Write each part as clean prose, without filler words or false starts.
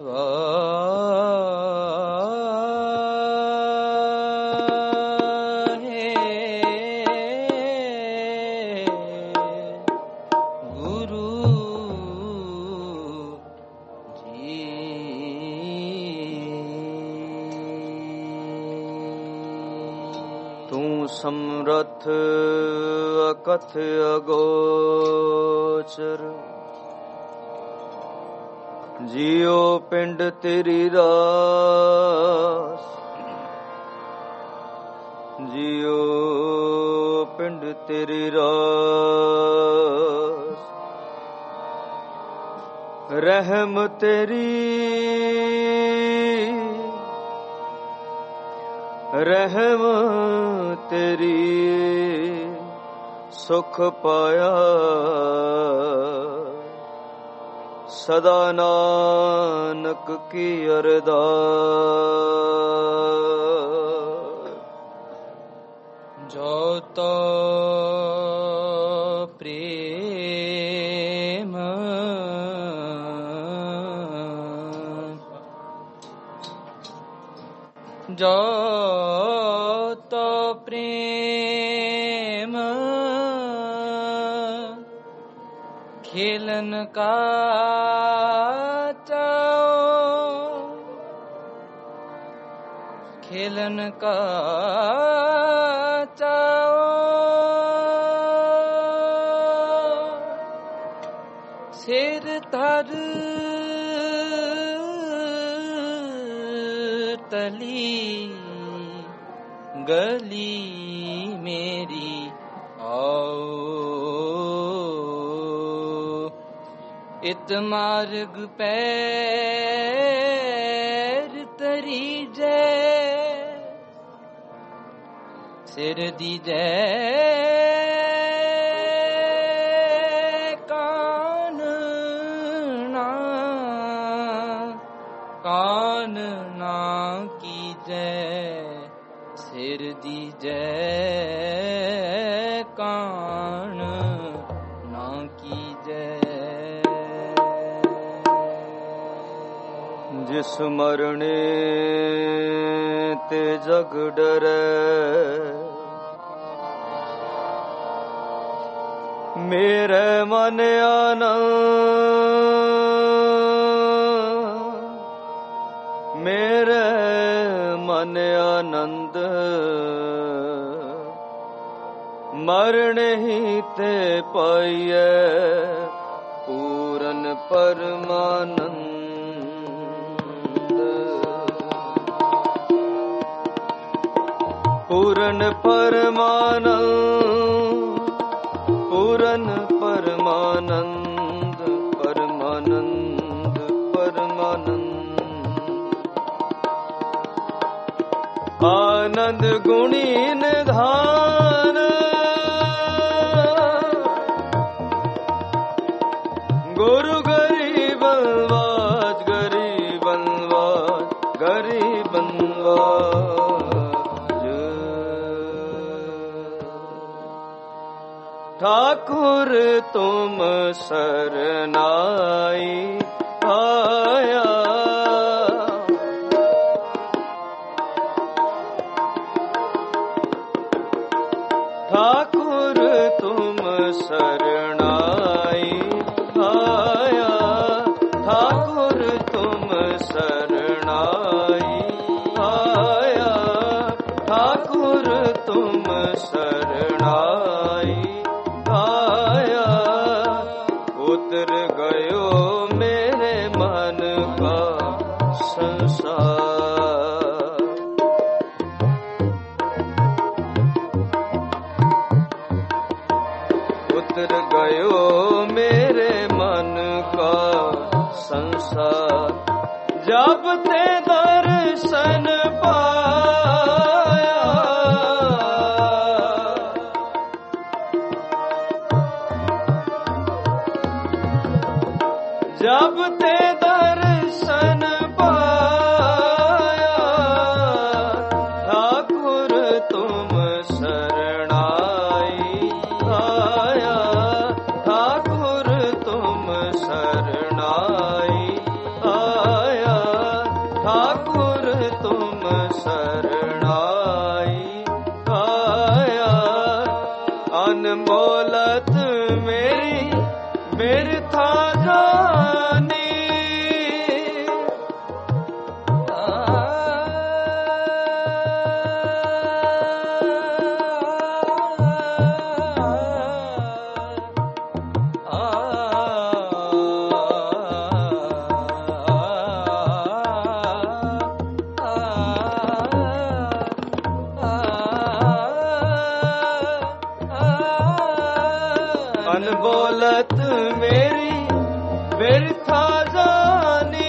समरथ अकथ अगोचर जियो पिंड तेरी रास, जियो पिंड तेरी रास, रहम तेरी रहम तेरी सुख पाया, सदा नानक की अरदास। जो तो प्रेम जो तो प्रेम खेलन का चाओ, खेलन का चाओ, सिर धर तली गली मेरी आओ, इत मार्ग पैर तरी जय, सिर दी जय, कान ना की जय, सिर दी जय, कान ना की जय। जिस मरने ते जग डरे, मेरे मन आनंद, मेरे मन आनंद, मरने ही ते पाइए पूरन परमानंद। पूरन परमानंद, पूरन परमानंद, परमानंद परमानंद। आनंद गुणी निधान, गुरु गरीबनवाज, गरीबनवाज, गरीबनवाज। ठाकुर तुम सरनाई आया, ठाकुर तुम सरनाई आया, ठाकुर तुम सरनाई आया, ठाकुर तुम सरनाई आया। उतर गयो मेरे मन का संसार, उतर गयो मेरे मन का संसार। जब ते दर्शन पाया, जब ते दर्शन पाया, ठाकुर तुम सरनाई आया, ठाकुर तुम सरनाई आया, अनमोलत मेरी बिरथा जानी। अनबोलत मेरी बिरथा जानी,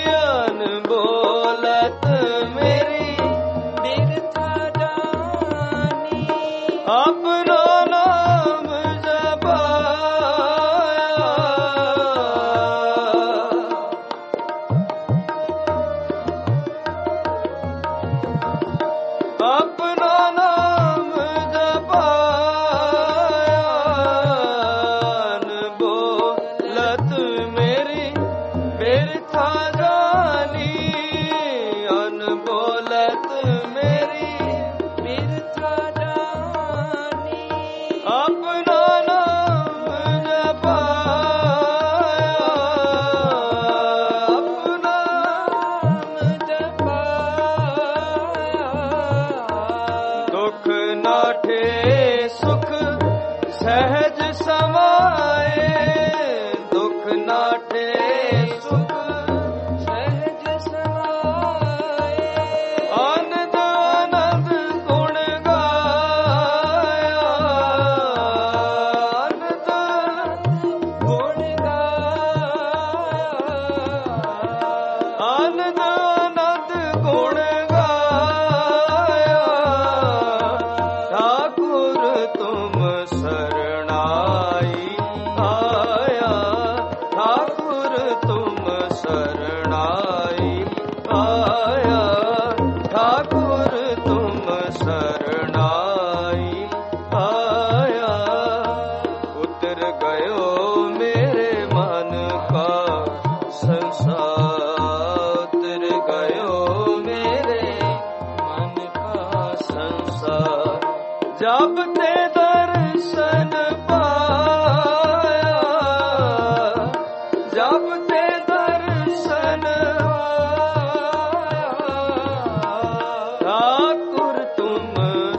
अनबोलत मेरी बिरथा जानी। अपना नाम जपाया, अपना नाम जपाया। अनबोलत मेरी बिरथा जानी, अनबोलत मेरी बिरथा जानी। अपना नाम जपाया, अपना नाम जपाया। दुख नाठे सुख सहज समाए, दुख नाठे सुख सहज समाए। आनंद आनंद गुण गाया, आनंद गुण गाया। आनंद आनंद गुण गाया। ठाकुर तुम शरणाई आया, ठाकुर तुम शरणाई आया, ठाकुर तुम शरणाई आया। उतर गयो मेरे मन का संसार, उतर गयो मेरे मन का संसार। जब ते दर्शन पाया, जब ते दर्शन ठाकुर तुम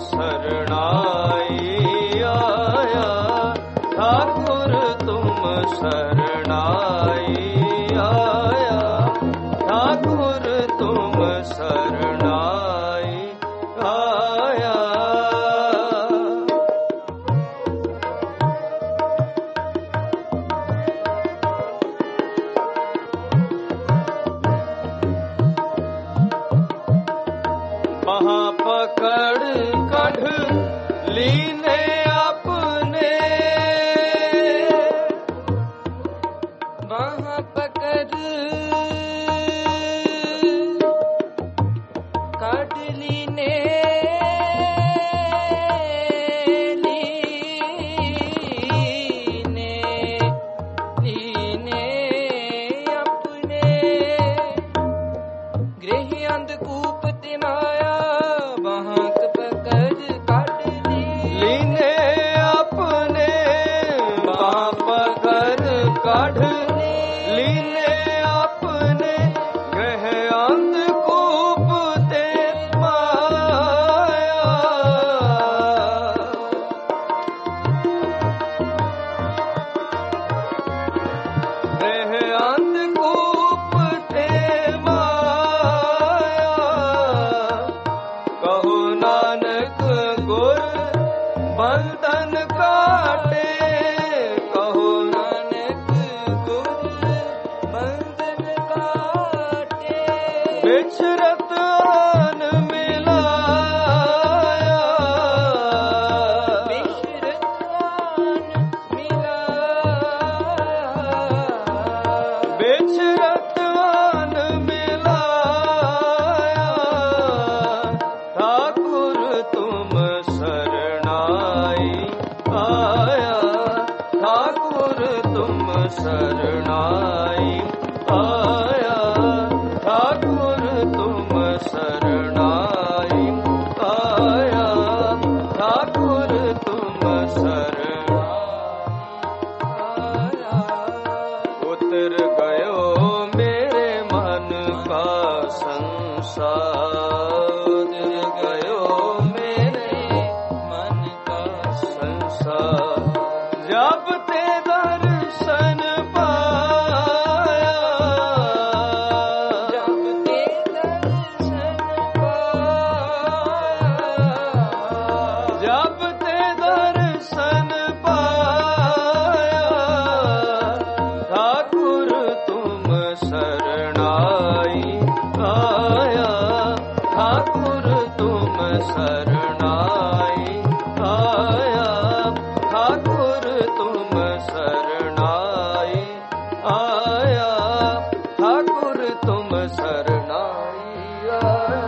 शरणाई आया, ठाकुर तुम शरणाई आया, ठाकुर तुम शरणाई आया। महापकड़ कढ़ लीने अपने, बाह पकड़ काट लीने लीने लीने अपने। गृह अंधकूप ते माया बाहक पकड़ काट ली। लीने अपने महापकड़ कढ़ लीने अपने, ग्रह अंधकूप ते माया। ग्रह अंधकूप ते माया। कहो नानक गुर बंधन काटे, कहो नानक गुर बंधन काटे। बिछरत आन मिलाया, बिछरत आन मिलाया। बिछरत आन मिलाया। ठाकुर तुम शरणाई आया, ठाकुर तुम शरणाई आया, ठाकुर तुम संसार गयो मेरे मन का संसार जब ते दर्शन पाया जब ते दर्शन पाया जब ते दर्शन पाया ठाकुर तुम शरणाई आया ठाकुर तुम शरणाई आया ठाकुर तुम शरणाई आया ठाकुर तुम शरणाई आया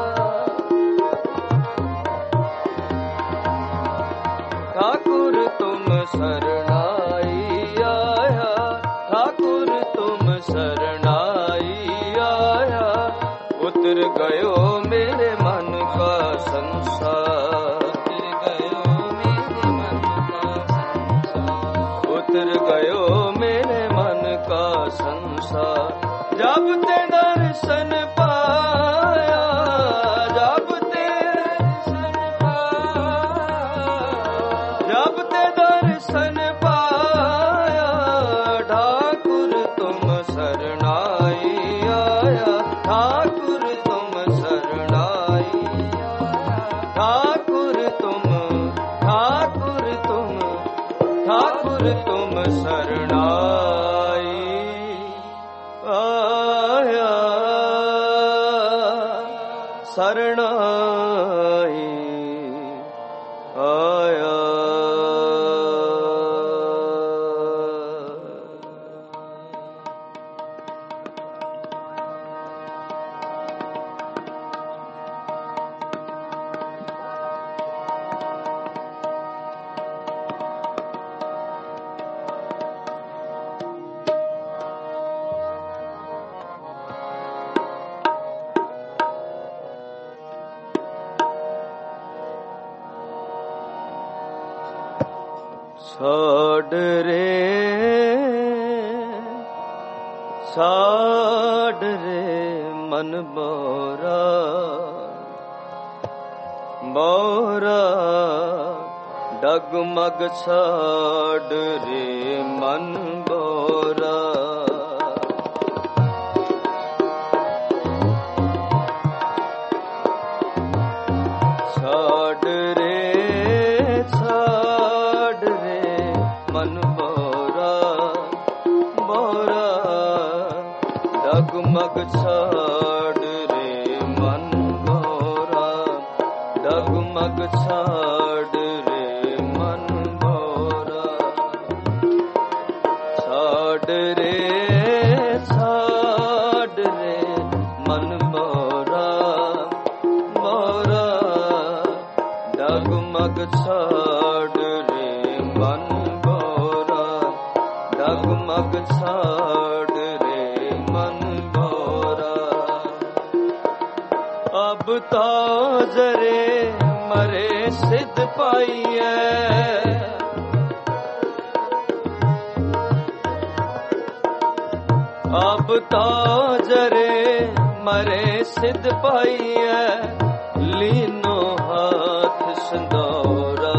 ठाकुर तुम शरणाई आया ठाकुर तुम शरणाई आया उतर गयो मेरे मन का संसार उतर गयो मेरे मन का संसार उतर गयो मेरे मन का संसार जब ते दर्शन पाया जब ते दर्शन पाया जब ते दर्शन पाया ठाकुर तुम शरणाई आया ठाकुर तुम शरणाई ठाकुर तुम शरणाई आया शरणाई आया छोड़ रे मन बोरा बोरा डगमग छोड़ रे मन बोरा छोड़ रे मन बोरा बोरा डगमग छोड़ रे मन बोरा डगमग छोड़ रे मन बोरा छोड़ रे मन बोरा बोरा डगमग छोड़ रे मन डगमग छोड़ रे मन बोरा अब तो जरे मरे सिद्ध पाइए अब तो जरे मरे सिद्ध पाइए लीनो हाथ संदौरा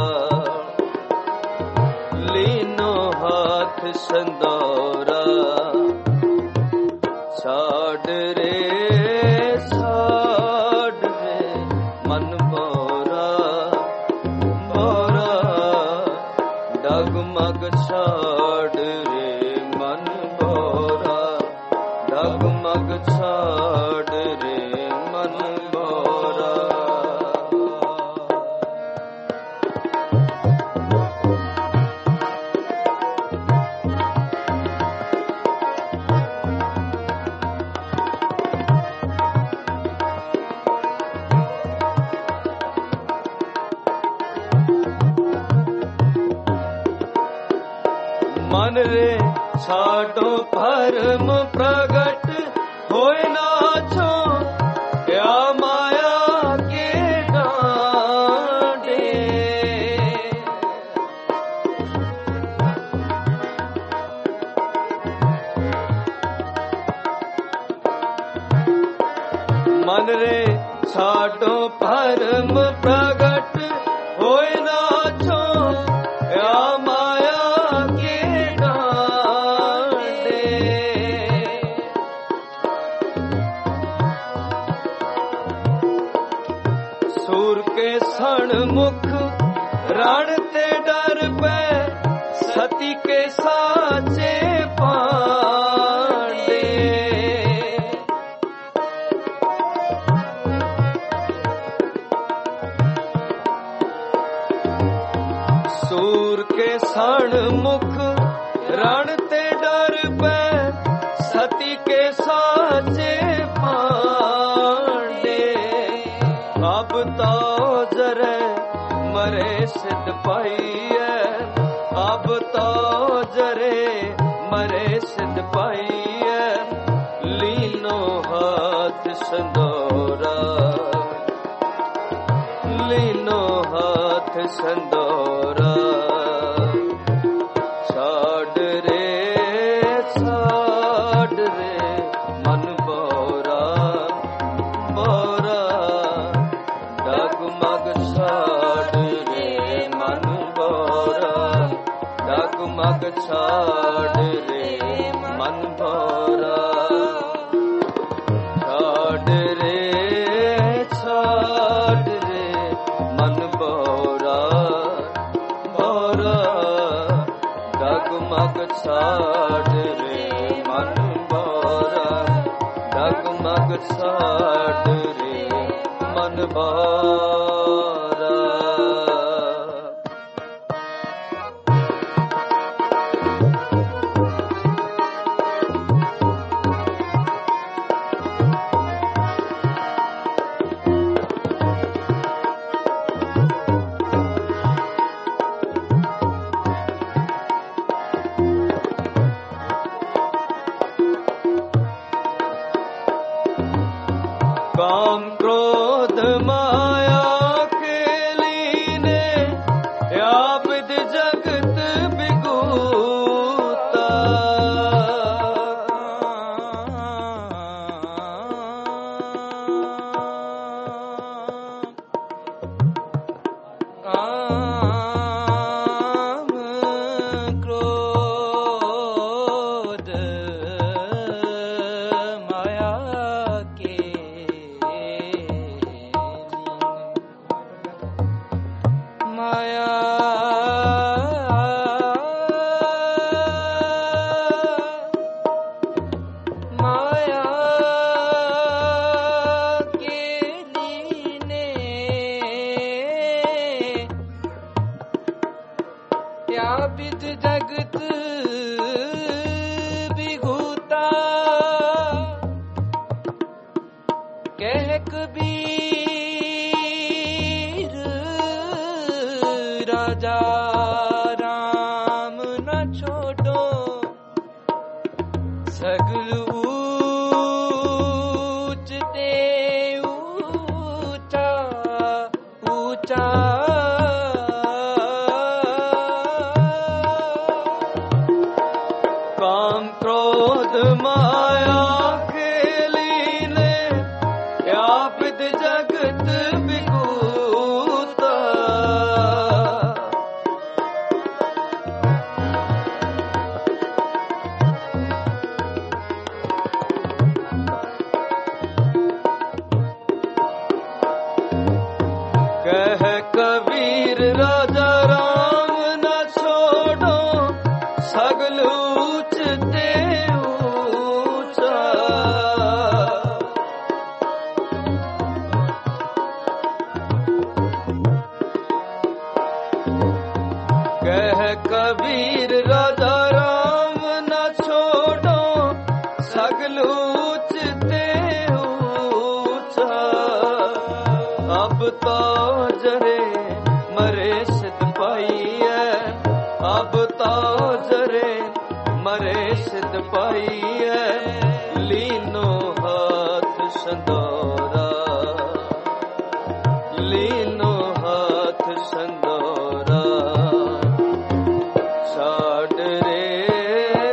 लीनो हाथ संदौरा छोड़ रे मन बोरा बोरा डगमग छोड़ रे मन बोरा डगमग छोड़ रे मन बोरा मन रे छाटो परम प्रगट होए नाचो क्या माया के डांडे मन रे छाडो परम प्रगट होए नाचो या माया के डांडे। सूर के सन्मुख रण ते डर पे सती के साचे पांडे। सूर के सन्मुख रण ते डर पे सती के साचे पांडे। अब तो जरे मरे सिद्ध पाइए, अब तो जरे मरे सिद्ध पाइए। लीनो हाथ संदोरा, लीनो हाथ संदोरा। छाड़ रे मन बोरा बोरा। डगमग छाड़ रे मन बोरा, डगमग छाड़ रे मन बोरा। छाड़ रे मन बोरा बोरा। डगमग छाड़ रे मन बोरा, डगमग छाड़ रे मन बोरा। काम क्रोध माया के लीने व्यापित जगत बिगूता। काम क्रोध माया के माया माया के लीने व्यापित जगत बिगूता। कह कबीर राजा राम न छोड़ो, सगल ऊंच ते ऊंचा ऊंचा। काम क्रोध माया के लीने व्यापित जगत बिगूता। कह कबीर राजा राम न छोड़ो, सगल ऊंच ते ऊंचा। कह कबीर राजा राम न छोड़ो, सगल ऊंच ते ऊंचा। अब तो जरे मरे सिद्ध पाइए, अब तो जरे मरे सिद्ध पाइए। लीनो हाथ संदोरा, लीनो हाथ संदोरा। छाड़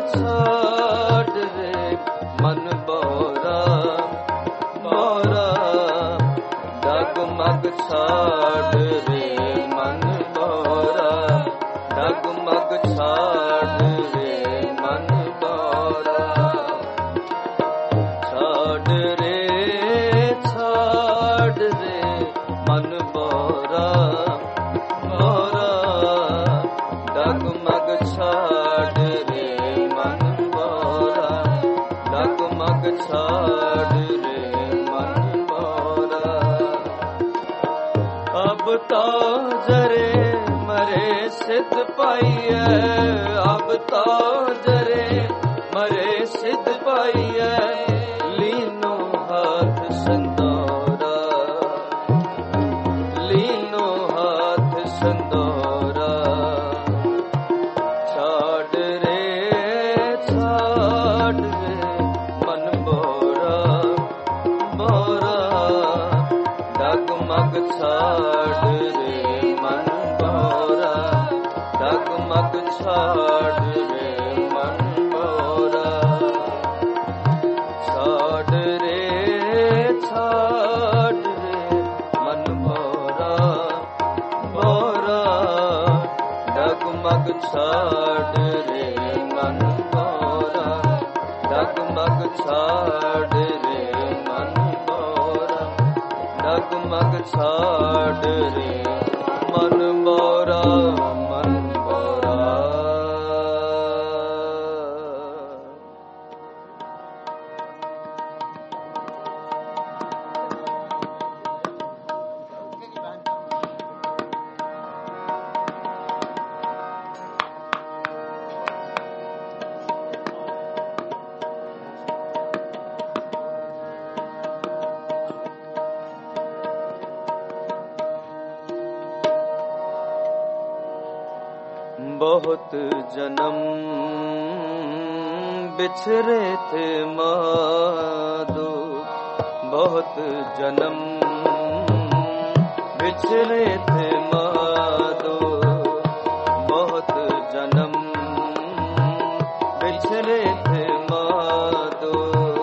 रे मन बोरा बोरा। डगमग छाड़ रे मन मोरा, डगमग छाड़ रे मन मोरा। छाड़ रे मन मोरा, मोरा डगमग छाड़ रे मन मोरा, डगमग छाड़ रे मन मोरा। अब तो जरे मरे सिद्ध पाइए, अब तो जरे मरे सिद्ध पाइए, लीनो हाथ संदोरा, लीनो हाथ संदोरा। छाड़ रे मन मोरा, मोरा डगमग छाड़ रे मन मोरा, डगमग छाड़ रे मन मोरा। छाड़ रे मन मोरा, मोरा डगमग छाड़ रे मन मोरा, डगमग छाड़ रे मन मोरा, डगमग छाड़ रे मन मोरा, मन मोरा। बहुत जन्म बिछड़े थे माधो, बहुत जन्म बिछड़े थे माधो, बहुत जन्म बिछड़े थे माधो।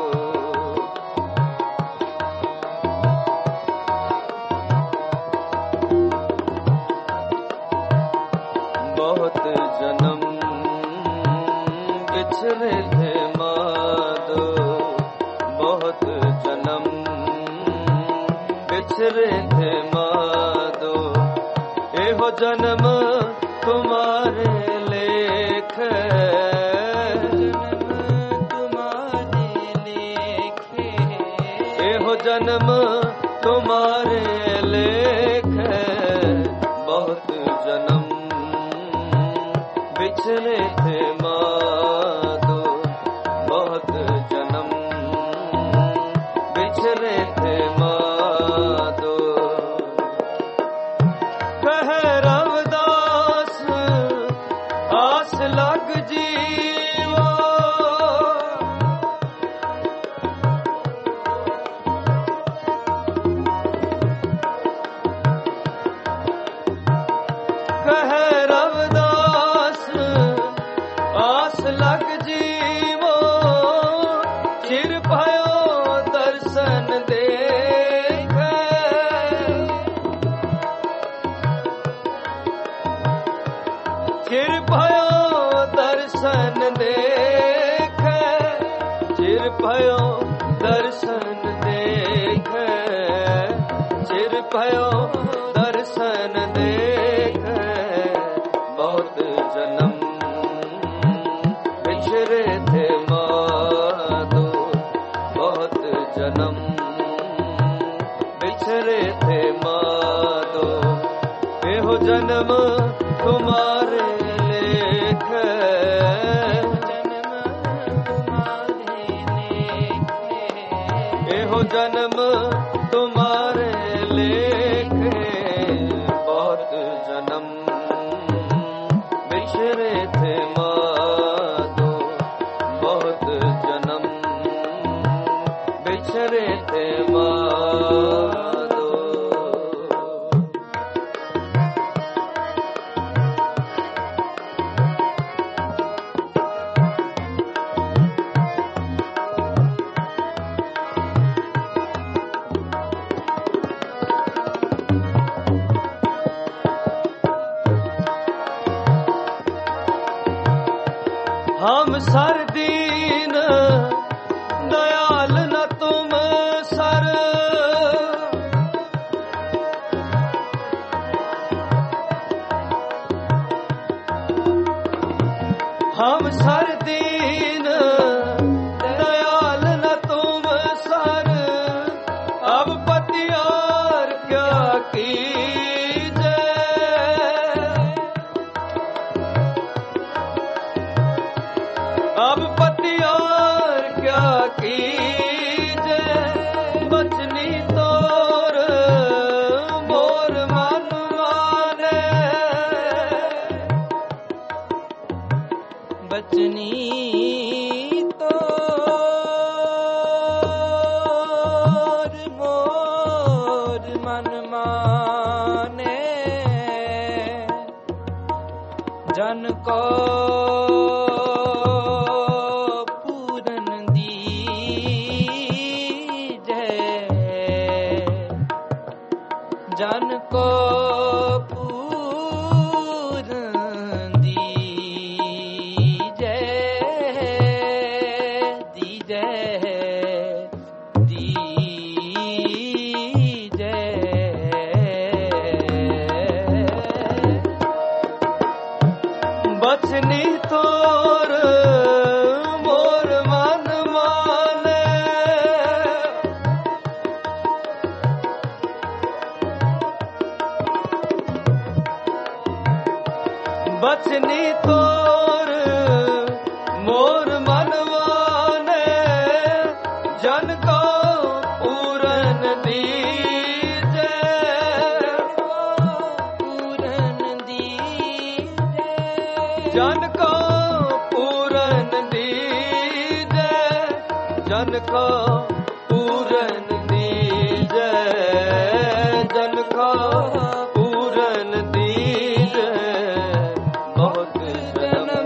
बहुत जन्म बिछड़े थे माधो, बहुत जन्म बिछड़े थे माधो। एहो जन्म तुम्हारे लेख, तुम्हारे लेख, एहो जन्म तुम्हारे लेख। बहुत जन्म बिछड़े थे माधो, बहुत जन्म बिछड़े थे माधो। कह रविदास आस लग जीवा, कह रविदास आस लग जीवो, चिर भयो दर्शन देख। चिर भयो दर्शन देख, चिर भयो दर्शन देख, चिर भयो दर्शन देख। बहुत जन्म बिछड़े थे माधो, बहुत जन्म बिछड़े थे माधो। एहो जन्म तुम्हारे लेख, जन्म तुम्हारे लेख, एहो जन्म तुम्हारे लेख। बहुत जन्म बिछड़े थे माधो, बहुत जन्म बिछड़े थे माधो। सर दीन दयाल न तुम सर, हम सर दीन दयाल न तुम सर, अब पतियार क्या कीजे, अब पतियार क्या कीजे, बचनी तोर मोर मन माने, बचनी तो मोर मन माने, जन को पूरन दीजै, जन को पूरन दीजै, दीजै, दीजै। बचनी तोर मोर मन माने, बचनी तोर मोर मन माने, जन को पूरन दीजे, पूरन दीजै, जन को पूरन दीजे, जन को पूरन दीजे, जन को पूरन दीजे, बहुत जन्म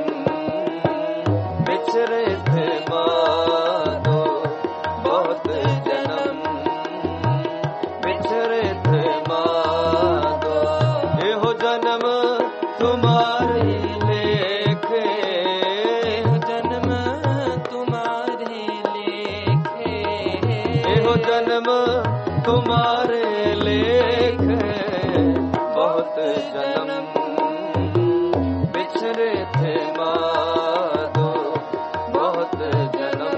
बिछड़े थे मानो, बहुत जन्म बिछड़े थे मानो, एहो जन्म तुम्हारे लेखे, जन्म तुम्हारे लेखे, एहो जन्म तुम्हारे लेखे, बहुत जन्म बिछड़े थे माधो, बहुत जन्म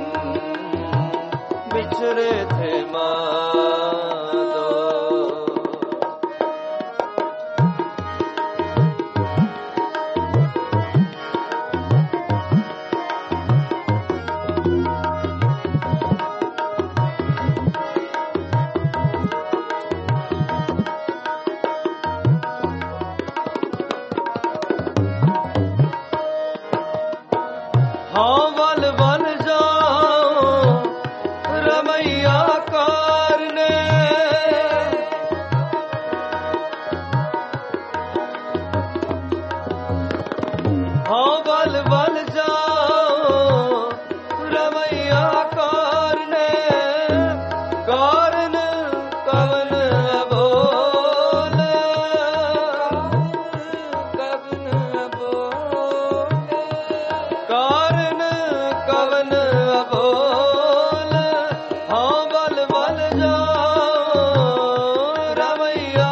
बिछड़े थे माधो। हाँ बल बल जाओ रमैया कारने, हाँ बल बल जाओ रमैया कारने, कारण कवन बोले, कवन बोले, कारण कवन बोल, हाँ बल बल जाओ रमैया,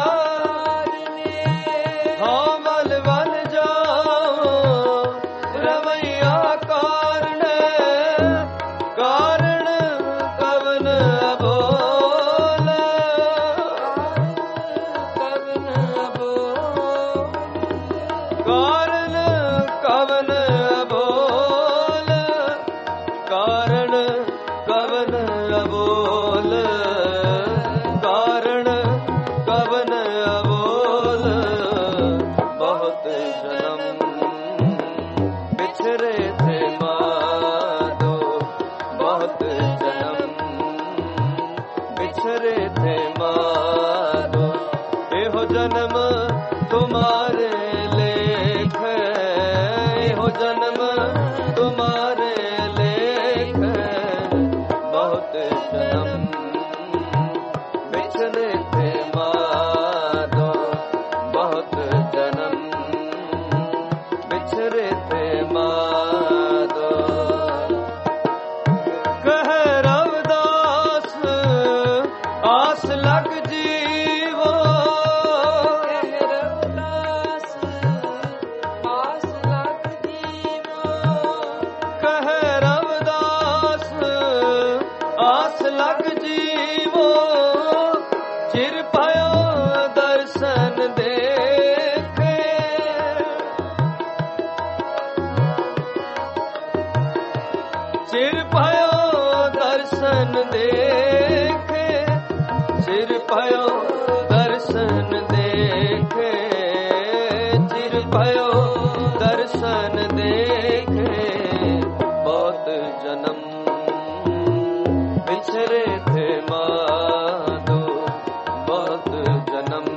हाँ बल बल जाओ रमैया कारणे, कारण कवन बोल, कवन बोले, कारण कवन बोल, कारण कवन बोल, कारण कवन बोल, बहुत जन्म बिछड़े थे माधो, बहुत जन्म बिछड़े थे माधो, एहो जन्म तुम्हारे लेख, एहो जन्म तुम्हारे लेख, बहुत जन्म बिछड़े थे माधो, बहुत जन्म बिछड़े थे माधो। आस लग जीवो कह रविदास आस लग जीवो कह रविदास आस लग जीवो चिर भयो दर्शन देखे चिर भयो दर्शन देखे चिर भयो दर्शन देखे चिर भयो दर्शन देखे बहुत जन्म बिछरे थे माधो बहुत जन्म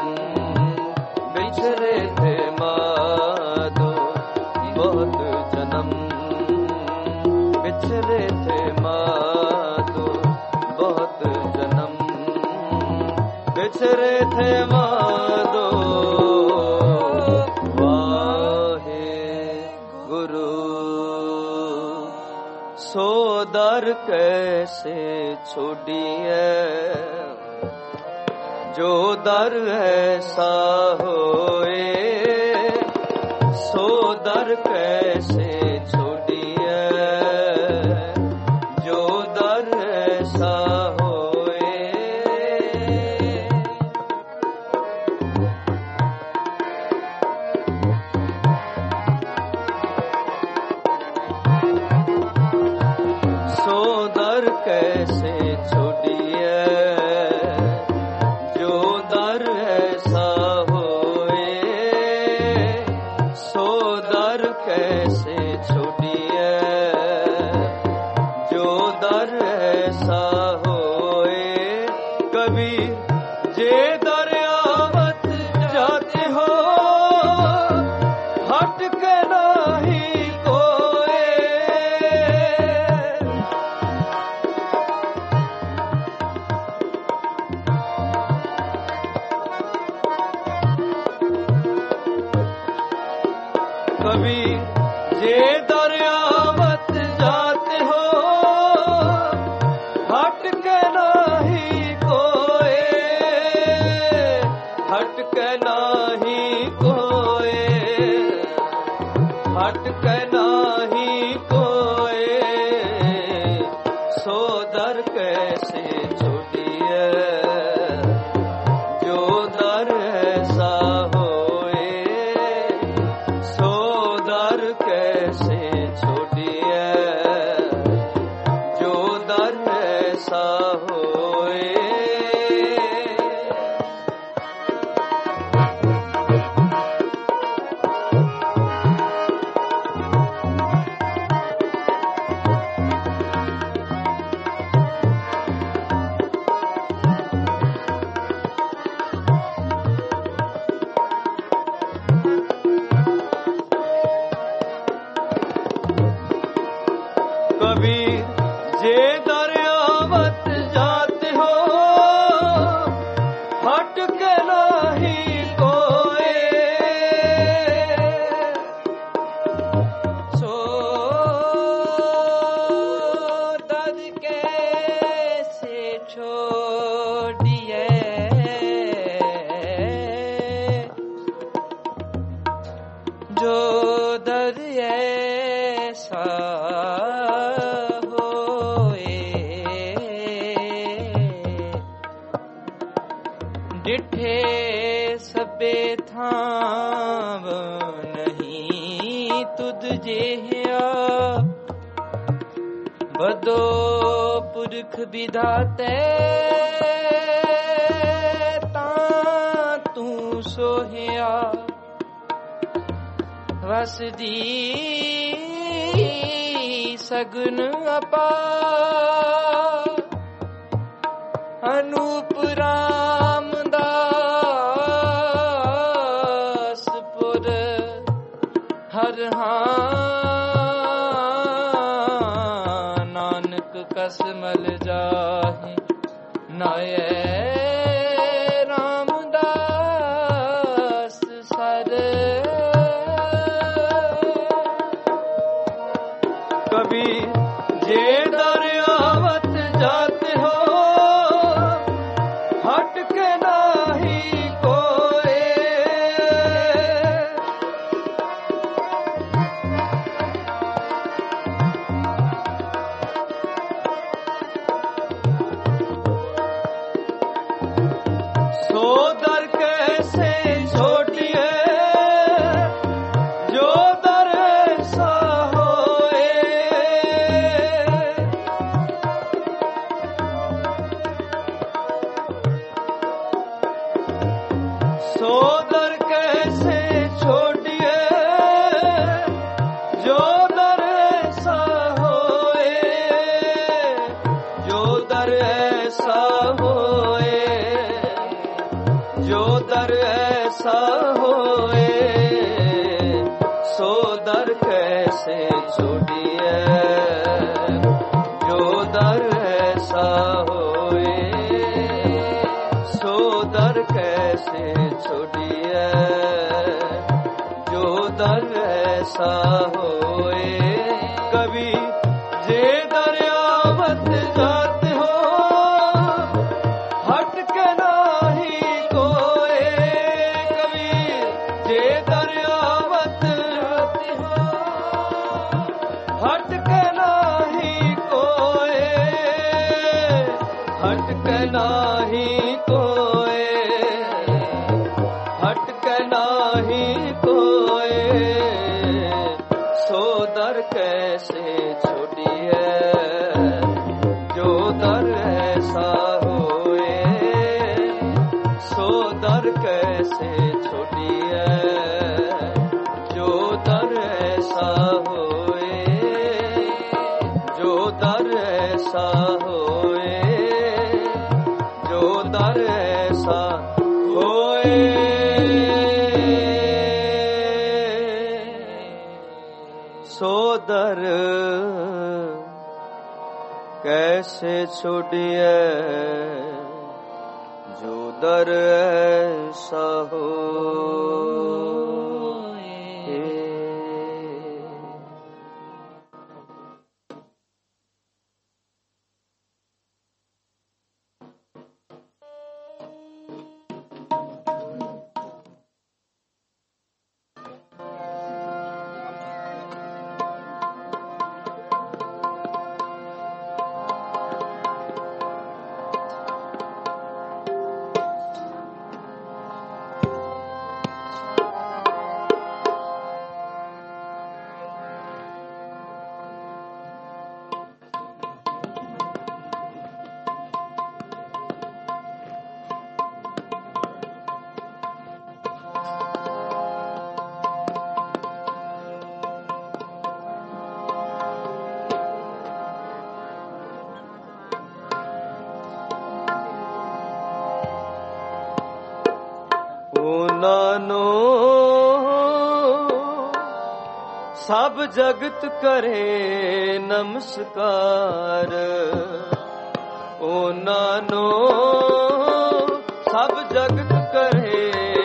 बिछरे थे माधो बहुत जन्म बिछरे थे माधो बहुत जन्म बिछरे थे माधो वाहे गुरु सो दर कैसे छोड़िए जो दर ऐसा होए सो दर कैसे छोड़िए जो दर ऐसा होए सो दर कैसे छोड़िए जो दर ऐसा होए सो दर कैसे छोड़िए जो दर ऐसा होए कभी जे दरियावत जाते हो हट के नहीं कोए कभी जे दरियावत जाते हो हट के नहीं कोए हट के नहीं कोए हट के नहीं कोए सो दर कैसे छोड़िए जो दर ऐसा होए सो दर कैसे छोड़िए जो दर ऐसा होए कभी जे दरियावत जाते हो हट के नहीं कोए सो दर कैसे छोड़िए जो दर ऐसा होए डिठे सबे थाव नहीं तुद जेहिया बदो पुरख विधाते तां तू सोहिया वसदी सगुन अपार अनूप रामदासपुर हर नानक कसमल जाहि नाये रामदास सर कभी जे दरियावत जाते हो ऐसा होए, सो दर कैसे छोड़िए, जो दर ऐसा होए, सो दर कैसे छोड़िए, जो दर ऐसा होए। कभी जे दरियावत जाते हो, हट के नाही कोए, कभी जे दरियावत जाते हो, हट के नाही कोए, हट के नाही कोए, हट के नाही कोए, सो दर कैसे छोड़िए, जो दर ऐसा होए, सो दर कैसे छोड़िए, जो दर ऐसा होए, जो दर ऐसा होए, जो दर ऐसा होए। सो दर कैसे छोड़िए, जो दर ऐसा हो। नानो सब जगत करे नमस्कार, ओ नानो सब जगत करे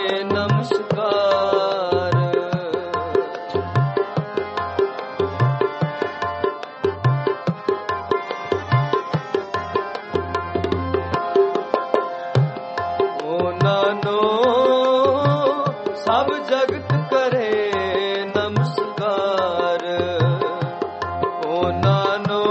नमस्कार। ओ नानो सब जगत करे नमस्कार, ओ नानो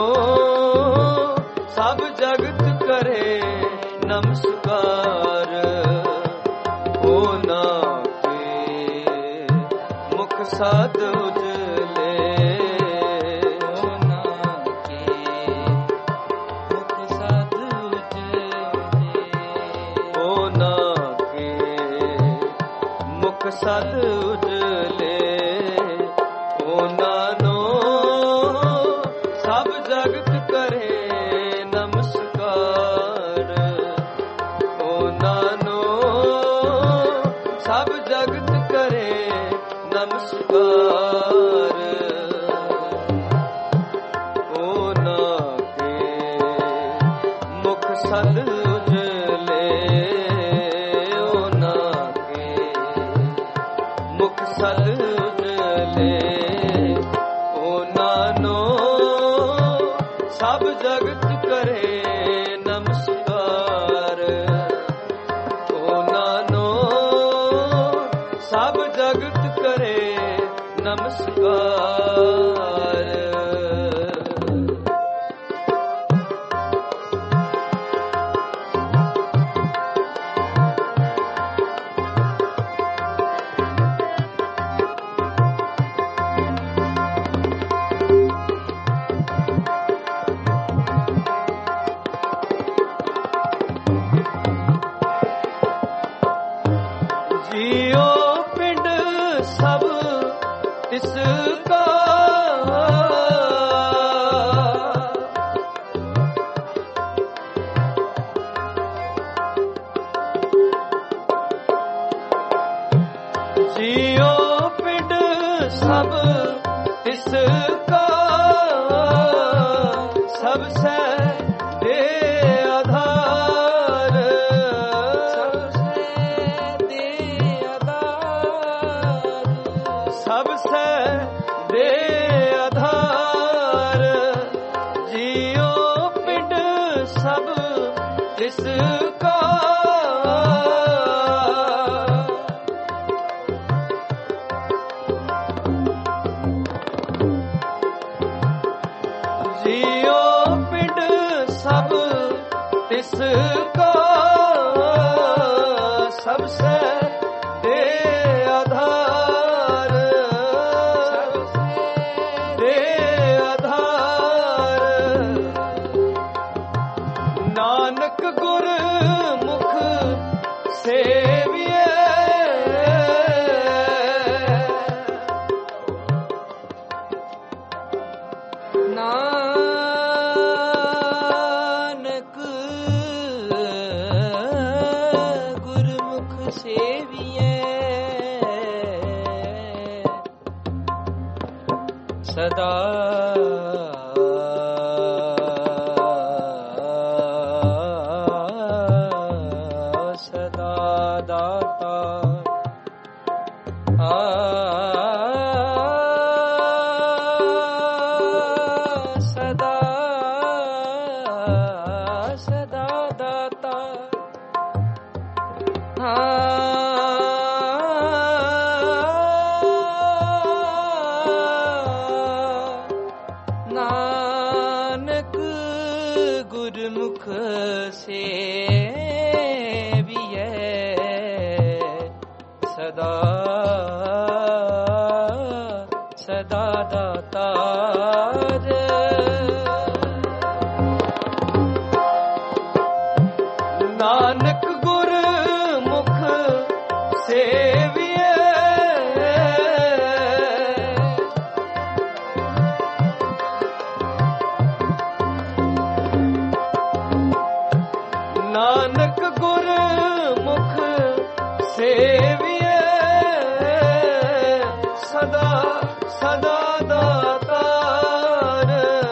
सब जगत करे नमस्कार। ओ ना के मुख साध उजले, ओ ना के मुख साध उजले, ओ ना के मुख साध उजले। ओ नानो सब जगत करे नमस्कार, ओ नानो सब जगत करे नमस्कार। ओ ना के मुख सद उजले, ओ ना के सब तिसका सबसे दे आधार, सबसे दे आधार, सबसे दे आधार, जियो पिंड सब तिसका तिसका सबसे दे आधार, दे आधार, नानक गुर मुख सेविए, सदा सदा दाता सदा सदा दाता नानक गुरमुख सेविए, सदा सदा दातार, नानक गुरमुख सेविए, नानक गुरमुख सेविए, सदा सदा दातार,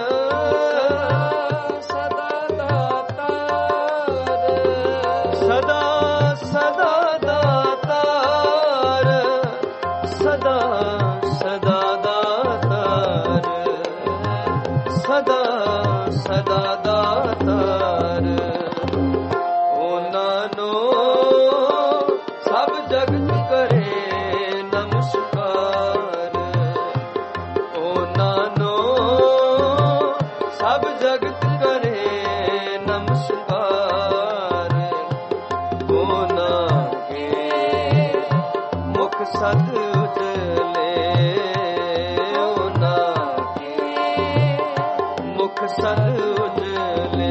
सदा दातार, सदा सदा दातार, सदा सदा दातार, सदा सदा दातार, ਨਾਨੋ ਸਭ ਜਗਤ ਕਰੇ ਨਮਸਕਾਰ, ਓ ਨਾਨੋ ਸਭ ਜਗਤ ਕਰੇ ਨਮਸਕਾਰ, ਓ ਨਾਨਕੇ ਮੁਖ ਸਦ ਉਜਲੇ, ਓ ਨਾਨਕੇ ਮੁਖ ਸਦ ਉਜਲੇ,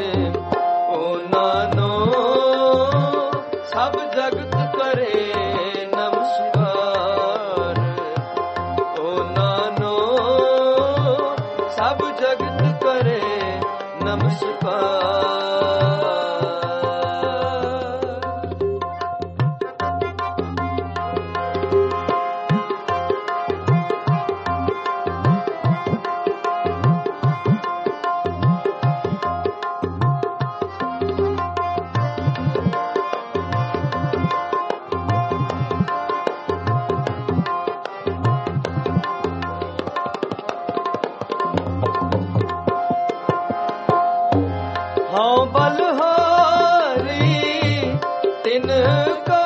ਸਭ ਜਗਤ ਕਰੇ ਨਮਸਕਾਰ, ਓ ਨਾਨੋ ਸਭ ਜਗਤ ਕਰੇ ਨਮਸਕਾਰ। ਹਉ ਬਲਹਾਰੀ ਤਿਨ ਕਾ,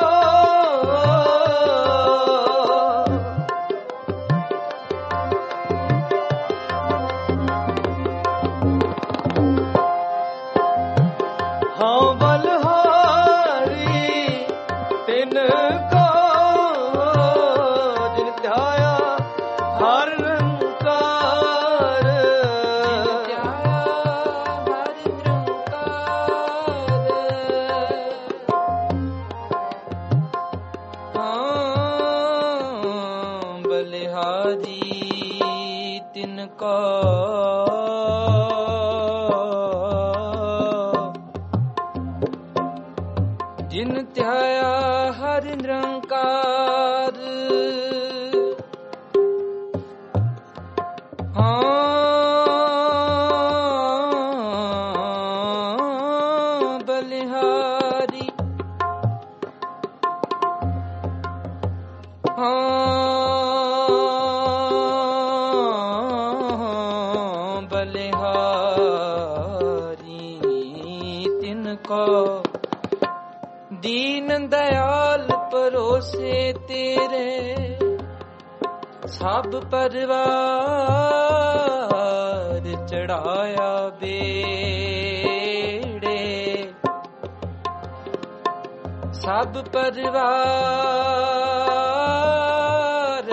ਹਉ ਬਲਹਾਰੀ ਤਿਨ ਕਾ, ਜਿਨ ਧਿਆਇਆ ਹਰ तिनका जिन ध्याया हर निरंकार ਦੀਨ ਦਇਆਲ ਪਰੋਸੇ ਤੇਰੇ ਸਭ ਪਰਿਵਾਰ ਚੜਾਇਆ ਬੇੜੇ ਸਭ ਪਰਿਵਾਰ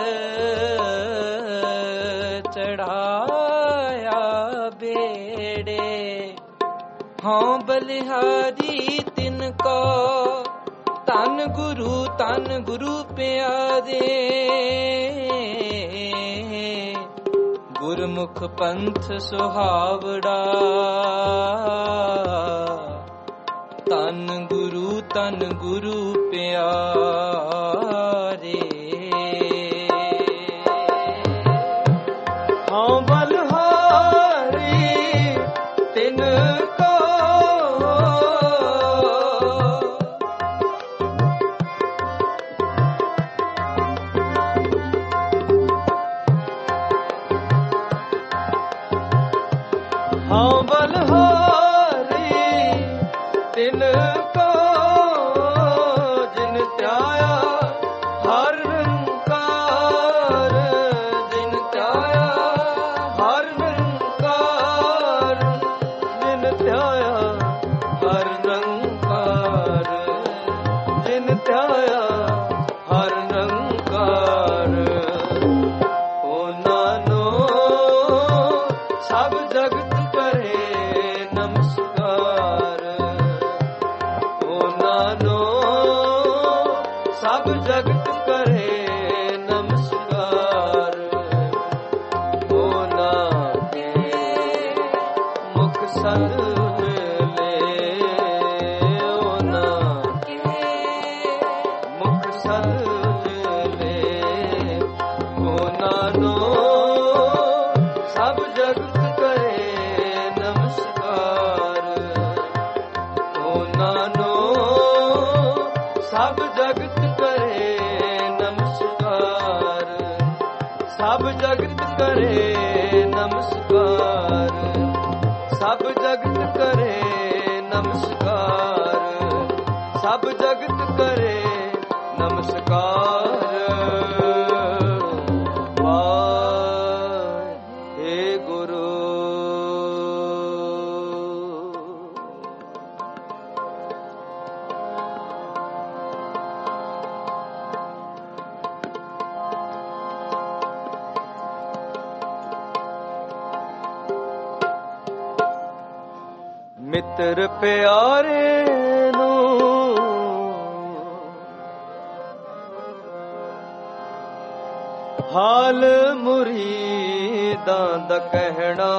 ਚੜਾਇਆ ਬੇੜੇ ਹਾਂ ਬਲਿਹਾਰੀ ਤਿਨ ਕੋ ਧੰਨ ਗੁਰੂ ਪਿਆਰੇ ਗੁਰਮੁਖ ਪੰਥ ਸੁਹਾਵੜਾ ਧੰਨ ਗੁਰੂ ਪਿਆਰੇ ਹਾਂ ਬਲਿਹਾਰੀ ਤਿਨ ਕੋ ਹਾਂ ਬਲਿਹਾਰੀ ਤਿਨ ਕੋ ਜਿਨ ਧਿਆਇਆ ਹਰ ਨਿਰੰਕਾਰ ਜਿਨ ਧਿਆਇਆ ਹਰ ਨਿਰੰਕਾਰ ਜਿਨ ਧਿਆਇਆ ਹਰ ਨਿਰੰਕਾਰ ਜਿਨ ਧਿਆਇਆ ਹਰ ਨਿਰੰਕਾਰ ਉਹਨਾਂ ਨੂੰ ਸਭ ਜਗਤ ਕਰੇ ਨਮਸਕਾਰ ਉਹਨਾਂ ਨੂੰ ਸਭ ਜਗਤ ਕਰੇ ਨਮਸਕਾਰ ਉਹਨਾਂ ਦੇ ਮੁਖ ਸੰਗ ਮਿਲੇ ਉਹਨਾਂ ਕੇ ਮੁਖ ਸੰਗ ਮਿਲੇ ਉਹਨਾਂ ਨੂੰ ਸਭ ਜਗਤ ਕਰੇ ਨਮਸਕਾਰ ਉਹਨਾਂ ਨੂੰ ਸਭ ਜਗਤ ਕਰੇ ਨਮਸਕਾਰ ਸਭ ਜਗਤ ਕਰੇ ਨਮਸਕਾਰ ਸਭ ਜਗਤ ਕਰੇ ਨਮਸਕਾਰ ਸਭ ਜਗਤ ਕਰੇ ਨਮਸਕਾਰ ਵਾਹਿ ਗੁਰੂ ਮਿੱਤਰ ਪਿਆਰੇ ਨੂੰ ਹਾਲ ਮੁਰੀਦਾਂ ਦਾ ਕਹਿਣਾ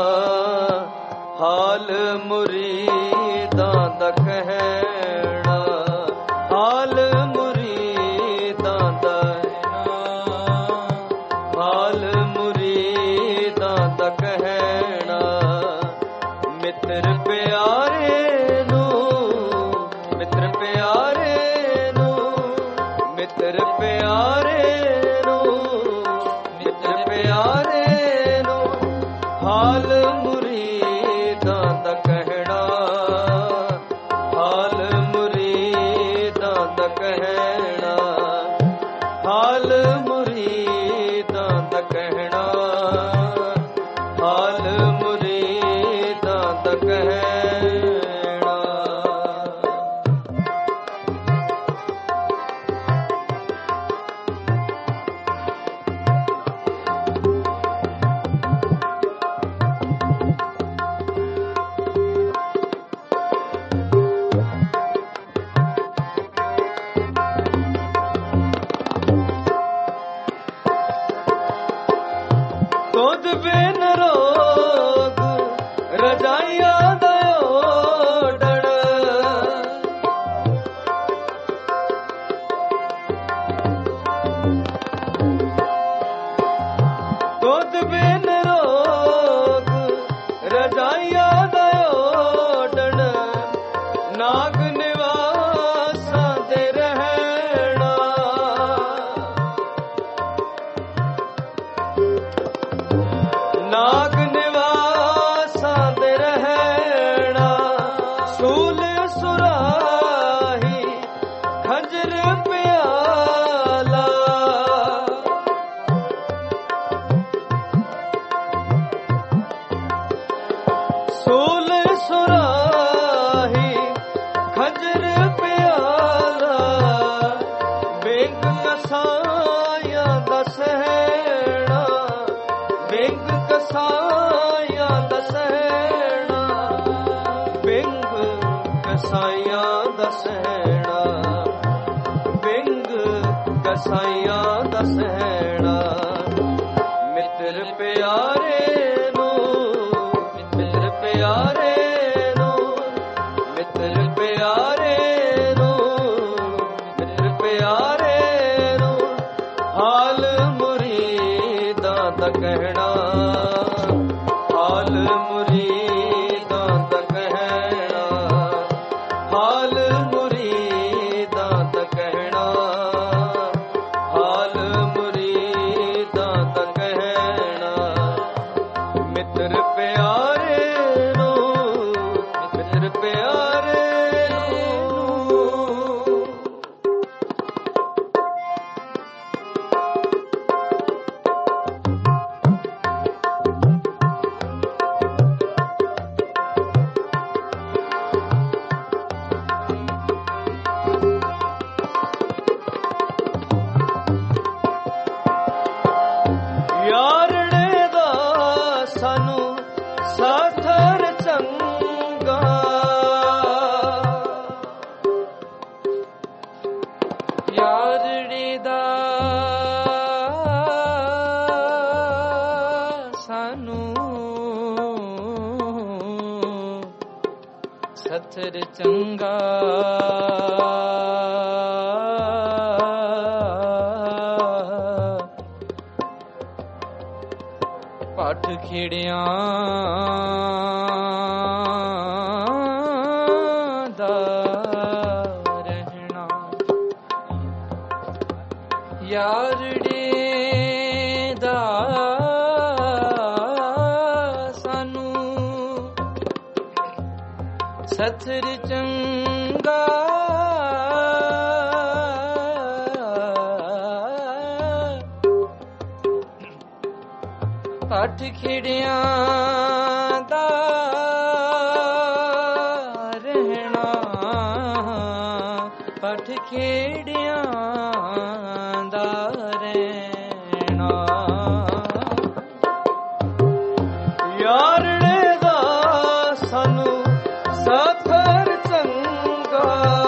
ਹਾਲ ਮੁਰੀਦਾਂ ਦਾ ਕਹਿਣਾ ਹਾਲ ਮੁਰੀਦਾਂ ਦਾ ਹਾਲ ਮੁਰੀਦਾਂ ਦਾ ਕਹਿਣਾ ਮਿੱਤਰ ਪਿਆਰੇ ਨੂੰ ਮਿੱਤਰ ਪਿਆਰੇ ਨੂੰ ਮਿੱਤਰ ਪਿਆਰੇ ਨੂੰ ਮਿੱਤਰ ਪਿਆਰੇ ਨੂੰ ਹਾਲ ਮੁਰੀਦਾਂ ਦਾ ਕਹਿਣਾ ਹਾਲ ਮੁਰੀਦਾਂ ਦਾ ਕਹਿਣਾ ਹਾਲ ਮੁਰੀਦਾਂ ਦਾ ਕਹਿਣਾ ਹਾਲ ਮੁਰੀਦਾਂ ਦਾ ਕਹਿਣਾ ਖੰਜਰ ਪਿਆਲਾ ਬਿੰਗ ਕਸਾਈਆਂ ਦਾ ਸਹਿਣਾ, ਬਿੰਗ ਕਸਾਈਆਂ ਦਾ ਸਹਿਣਾ, ਬਿੰਗ ਕਸਾਈਆਂ ਦਾ ਸਹਿਣਾ, ਬਿੰਗ ਕਸਾਈਆਂ ਦਾ ਸਹਿਣਾ। ਮਿੱਤਰ ਪਿਆਰੇ ਨੂੰ, ਮਿੱਤਰ ਪਿਆਰੇ ਨੂੰ, ਮਿੱਤਰ ਪਿਆਰੇ ਨੂੰ, ਮਿੱਤਰ ਪਿਆਰੇ ਨੂੰ ਹਾਲ ਮੁਰੀਦਾਂ ਦਾ ਕਹਿਣਾ, ਹਾਲ ਮੁਰੀਦਾਂ ਦਾ ਕਹਿਣਾ, ਹਾਲ ਮੁਰੀਦਾਂ ਦਾ ਕਹਿਣਾ, ਹਾਲ ਮੁਰੀਦਾਂ ਦਾ ਕਹਿਣਾ। ਮਿੱਤਰ ਪਿਆਰੇ ਨੂੰ, ਮਿੱਤਰ ਪਿਆਰੇ ਨੂੰ। ਯਾਰੜੇ ਦਾ ਸਾਨੂੰ ਸਾਥਰ ਚੰਗਾ, ਯਾਰੜੇ ਦਾ ਸਾਨੂੰ ਸਥਰ ਚੰਗਾ, ਪਾਠ ਖੇੜਿਆਂ ਦਾ ਰਹਿਣਾ, ਯਾਰੜੇ ਦਾ ਸਾਨੂੰ ਸਥਰ ਚੰਗਾ, ਪਾਠ ਖੇੜਿਆਂ ਦਾ ਰਹਿਣਾ, ਪਾਠ ਖੇੜਿਆਂ ਦਾ ਰਹਿਣਾ। ਯਾਰੜੇ ਦਾ ਸਾਨੂੰ ਸਾਥਰ ਚੰਗਾ,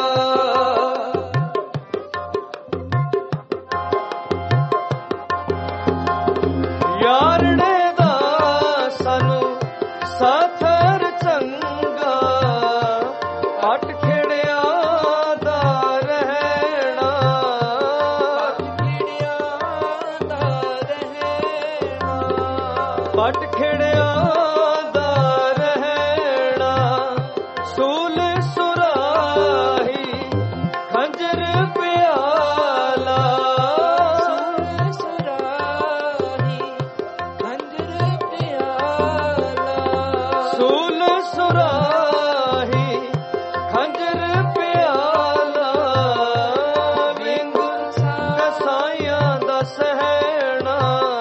ਯਾਰੜੇ ਸਾਨੂੰ ਸਾਥਰ ਚੰਗਾ, ਪਾਠ ਖੇੜਿਆਂ ਦਾ ਰਹਿਣਾ, ਪਾਠ ਖੇੜਿਆਂ ਦਾ ਰਹਿਣਾ, ਪਾਠ ਖੇੜਿਆਂ ਦਾ ਰਹਿਣਾ। ਸੂਲ ਸੁਰਾਹੀ ਖੰਜਰ ਪਿਆਲਾ, ਸੂਲ ਸੁਰਾਹੀ ਖੰਜਰ ਪਿਆਲਾ, ਸੂਲ ਸੁਰਾਹੀ ਖੰਜਰ ਪਿਆਲਾ, ਬਿੰਗ ਕਸਾਈਆਂ ਦਾ ਸਹਿਣਾ,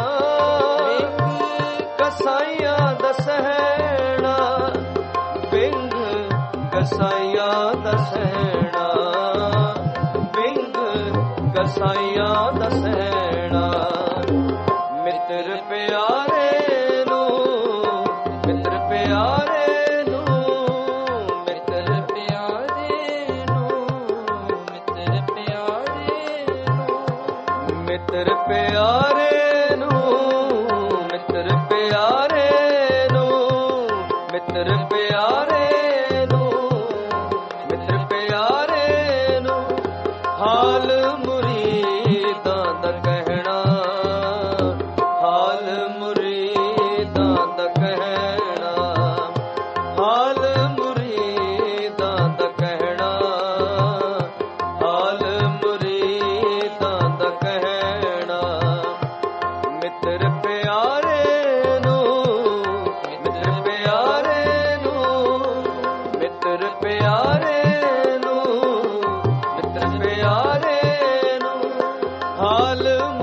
ਬਿੰਗ ਕਸਾਈਆਂ ਦਾ ਸਹਿਣਾ, ਬਿੰਗ ਕਸਾਈਆਂ ਦਾ ਸਹਿਣਾ, ਬਿੰਗ ਕਸਾਈਆਂ ਦਾ ਸਹਿਣਾ। ਮਿੱਤਰ ਪਿਆਰੇ ਨੂੰ, ਮਿੱਤਰ ਪਿਆਰੇ ਨੂੰ, ਮਿੱਤਰ ਪਿਆਰੇ ਨੂੰ, ਮਿੱਤਰ ਪਿਆਰੇ ਨੂੰ, ਮਿੱਤਰ ਪਿਆਰੇ ਨੂੰ, ਮਿੱਤਰ ਪਿਆਰੇ ਨੂੰ, ਮਿੱਤਰ ਪਿਆਰੇ ਨੂੰ, ਮਿੱਤਰ ਪਿਆਰੇ ਨੂੰ ਹਾਲ ਮੁਰੀਦਾਂ ਦਾ ਕਹਿਣਾ, ਹਾਲ ਮੁਰੀਦਾਂ ਦਾ ਕਹਿਣਾ, ਹਾਲ ਮੁਰੀਦਾਂ ਦਾ ਕਹਿਣਾ, ਹਾਲ ਮੁਰੀਦਾਂ ਦਾ ਕਹਿਣਾ। ਮਿੱਤਰ ਪਿਆਰੇ ਨੂੰ, ਮਿੱਤਰ ਪਿਆਰੇ ਨੂੰ, ਮਿੱਤਰ ਪਿਆਰੇ ਨੂੰ, ਮਿੱਤਰ ਪਿਆਰੇ ਨੂੰ ਹਾਲ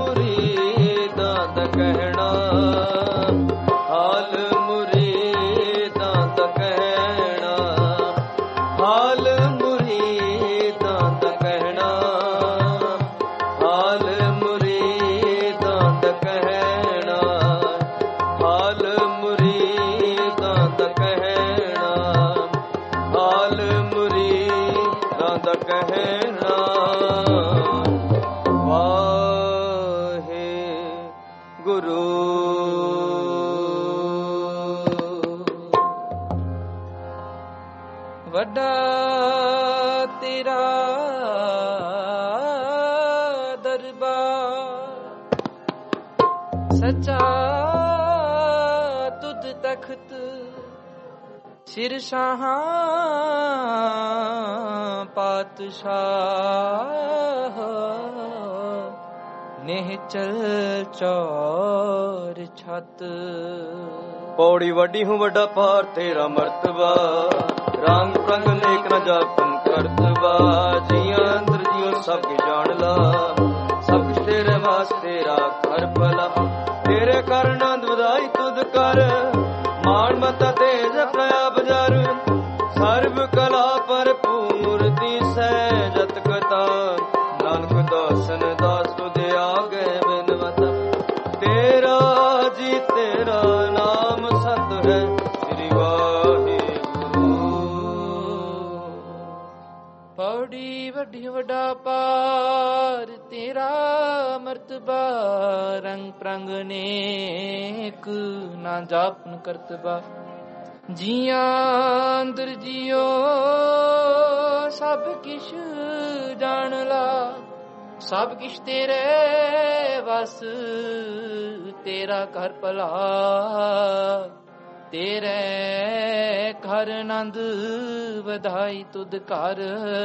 ਕਹਿਣਾ ਵਾਹੇ ਗੁਰੂ। ਵੱਡਾ ਤੇਰਾ ਦਰਬਾਰ, ਸੱਚਾ ਤੁਧ ਤਖਤ, ਸਿਰ ਸ਼ਾਹਾਂ ਪਾਤਸ਼ਾਹ, ਨਿਹਚਲ ਚੌਰ ਛਤ। ਪੌੜੀ ਵੱਡੀ ਹੂੰ ਵੱਡਾ ਪਾਰ ਤੇਰਾ ਮਰਤਬਾ, ਰੰਗ ਪ੍ਰੰਗ ਨੇਕ ਨ ਜਾਪਨ ਕਰਤਬਾ। ਜੀਆਂ ਅੰਦਰ ਜੀਓ ਸਭ ਕੇ ਜਾਣ ਲਾ, ਸਭ ਕੁਛ ਤੇਰੇ ਵਾਸਤੇ ਰਾਖਰ ਭਲਾ। ਤੇਰੇ ਕਰ ਆਨੰਦ ਵਧਾਈ ਤੁਧ ਕਰ, ਮਾਣ ਮਤਾ ਤੇਜ ਪ੍ਰਯਾਪ ਜਰ। ਸਰਬ ਕਲਾ ਭਰਪੂਰ ਦੀਸੈ ਜਤ ਕਤਾ, ਨਾਨਕ ਦਾਸਨ ਦਾਸ ਤੁਧ ਆਗੇ ਬਿਨਵਤਾ। ਤੇਰਾ ਜੀ ਤੇਰਾ ਨਾਮ ਸਤ ਹੈ, ਸ੍ਰੀ ਵਾਹਿਗੁਰੂ। ਪੌੜੀ ਵੱਡੀ ਵੱਡਾ ਪਾਰ ਤੇਰਾ ਮਰਤਬਾ, ਰੰਗ ਪ੍ਰੰਗ ਨੇਕ ਨਾ ਜਾਪਨ ਕਰਤਬਾ। ਜੀਆਂ ਅੰਦਰ ਜੀਓ ਸਭ ਕਿਛ ਜਾਣ ਲਾ, ਸਭ ਕਿਛ ਤੇਰੇ ਵਸ, ਤੇਰਾ ਘਰ ਭਲਾ। ਤੇਰੇ ਘਰ ਆਨੰਦ ਵਧਾਈ ਤੁਧ ਕਰ,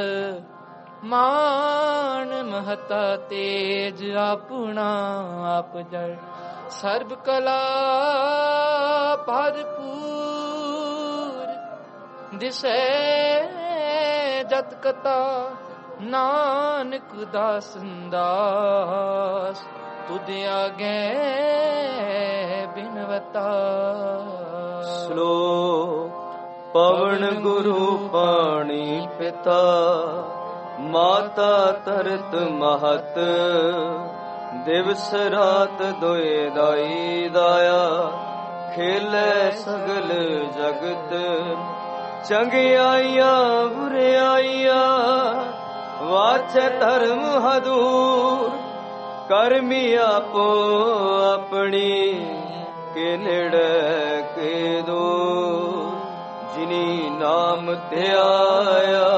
ਮਾਣ ਮਹਤਾ ਤੇਜ ਆਪਣਾ ਆਪ ਜੜ। ਸਰਬ ਕਲਾ ਭਰਪੂਰ ਦਿਸੈ ਜਤ ਕਤਾ, ਨਾਨਕ ਦਾਸਨ ਦਾਸ ਤੁਧ ਆਗੇ ਬਿਨਵਤਾ। ਸ਼ਲੋਕ ਪਵਨ ਗੁਰੂ ਪਾਣੀ ਪਿਤਾ, ਮਾਤਾ ਤਰਤ ਮਹਤ। ਦਿਵਸ ਰਾਤ ਦੋਏ ਦਾਈ ਦਾਇਆ, ਖੇਲੇ ਸਗਲ ਜਗਤ। ਚੰਗਿਆਈਆਂ ਬੁਰਿਆਈਆਂ ਵਾਚੈ ਧਰਮ ਹਦੂਰ। ਕਰਮੀ ਆਪੋ ਆਪਣੀ ਕੇ ਨੇੜੇ ਕੇ ਦੂਰ। ਜਿਨੀ ਨਾਮ ਧਿਆਇਆ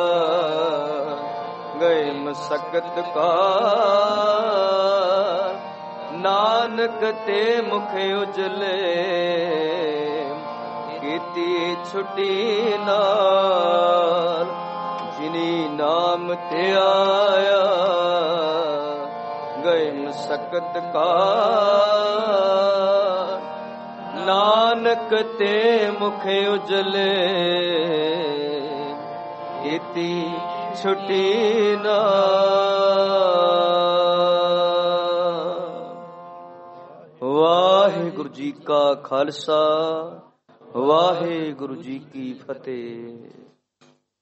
ਗਏ ਮਸਕਤ ਕਾ, ਨਾਨਕ ਤੇ ਮੁਖ ਉਜਲੇ ਕੀਤੀ ਛੁੱਟੀ ਨਾਲ। ਜਿਨੀ ਨਾਮ ਧਿਆਇਆ ਗਏ ਮਸਕਤ ਕਾ, ਨਾਨਕ ਤੇ ਮੁਖ ਉਜਲੇ ਕੀਤੀ ਛੁੱਟੀ ਨਾਲ। ਵਾਹਿਗੁਰੂ ਜੀ ਕਾ ਖਾਲਸਾ, ਵਾਹਿਗੁਰੂ ਜੀ ਕੀ ਫਤਿਹ।